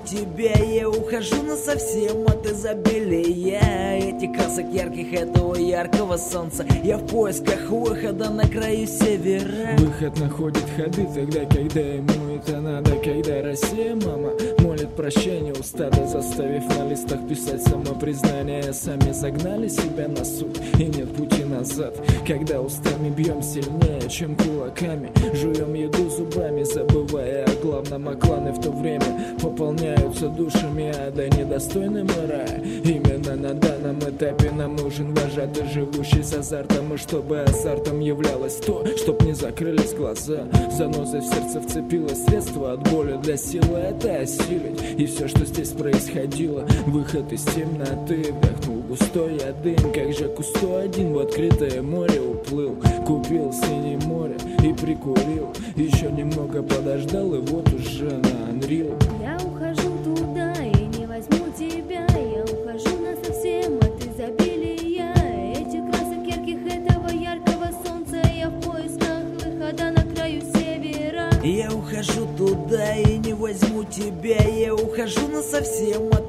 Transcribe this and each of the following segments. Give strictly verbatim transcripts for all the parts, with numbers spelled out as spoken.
тебя, я ухожу насовсем от изобилия этих красок ярких, этого яркого солнца. Я в поисках выхода на краю севера. Выход находит ходы тогда, когда ему это надо, когда Россия, мама, молит прощения у стада, заставив на листах писать самопризнание. Сами загнали себя на суд, и нет пути назад. Когда устами бьем сильнее, чем кулаками, жуем еду зубами, забывая о главном, а кланы в то время пополняются душами ада, недостойным рая. Именно на данном этапе нам нужен вожатый, живущий с азартом, и чтобы азартом являлось то, чтоб не закрылись глаза. Занозой в сердце вцепилось средство от боли, для силы это осилить. И все, что здесь происходило, выход из темноты. Вдохнул густой я дым, как же Кусто один в открытое море уплыл. Купил синее море и прикурил, еще немного подождал, и вот уже на Unreal. Я ухожу туда и не возьму тебя, я ухожу насовсем от изобилия этих красок ярких, этого яркого солнца. Я в поисках выхода на краю севера. Я ухожу туда и не возьму тебя, я ухожу насовсем от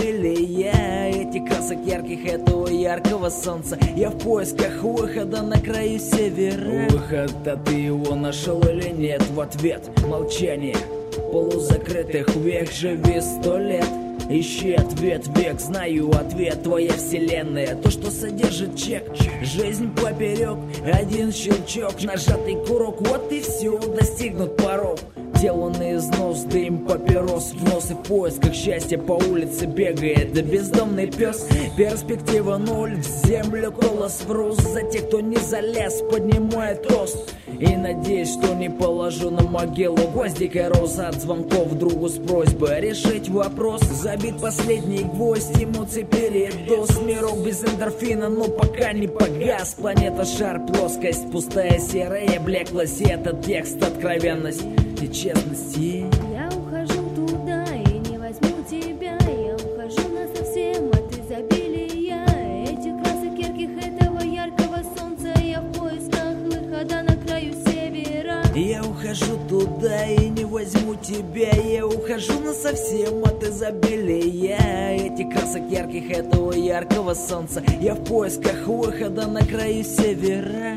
изобилия этих красок ярких, этого яркого солнца. Я в поисках выхода на краю севера. Выход-то ты его нашел или нет? В ответ молчание полузакрытых век. Живи сто лет, ищи ответ век. Знаю ответ, твоя вселенная, то, что содержит чек. Жизнь поперек, один щелчок, нажатый курок, вот и все, достигнут порог. Тело на износ, дым папирос в нос, и в поисках счастья по улице бегает да бездомный пес. Перспектива ноль, в землю колос в рост. За тех, кто не залез, поднимает тост. И надеюсь, что не положу на могилу гвоздика роза от звонков другу с просьбой решить вопрос. Забит последний гвоздь, эмоций передоз. Мирок без эндорфина, но пока не погас. Планета шар, плоскость, пустая серая блеклость. И этот текст откровенность и честность. Я ухожу туда и не возьму тебя, я ухожу насовсем от изобилия этих красок ярких, этого яркого солнца. Я в поисках выхода на краю севера. Я ухожу туда и не возьму тебя, я ухожу насовсем от изобилия этих красок ярких, этого яркого солнца. Я в поисках выхода на краю севера.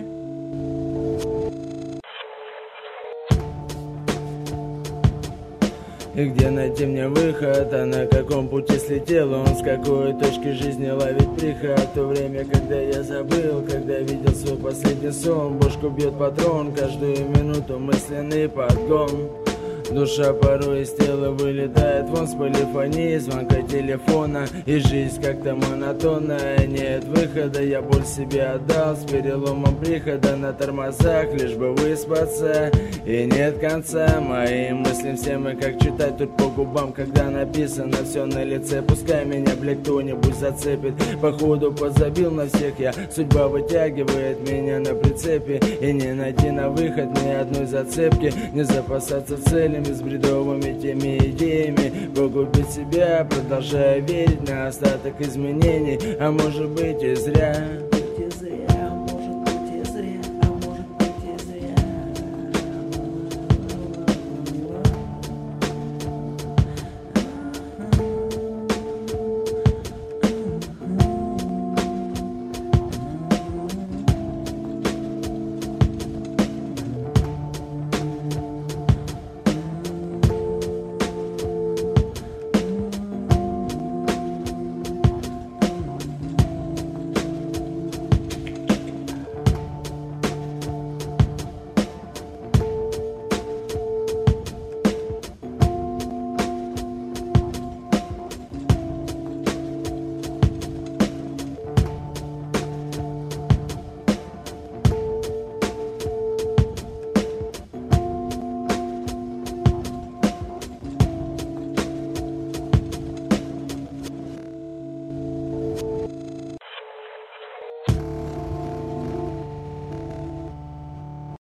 И где найти мне выход, а на каком пути слетел он, с какой точки жизни ловить приход. В то время, когда я забыл, когда видел свой последний сон, бошку бьет патрон, каждую минуту мысленный подгон. Душа порой из тела вылетает вон с полифонии, звонка телефона, и жизнь как-то монотонная. Нет выхода, я боль себе отдал, с переломом прихода на тормозах, лишь бы выспаться. И нет конца моим мыслям всем, и как читать тут по губам, когда написано все на лице. Пускай меня, блядь, кто-нибудь зацепит, походу подзабил на всех я. Судьба вытягивает меня на прицепе, и не найти на выход ни одной зацепки. Не запасаться целями с бредовыми теми идеями, погубить себя, продолжая верить на остаток изменений. А может быть и зря.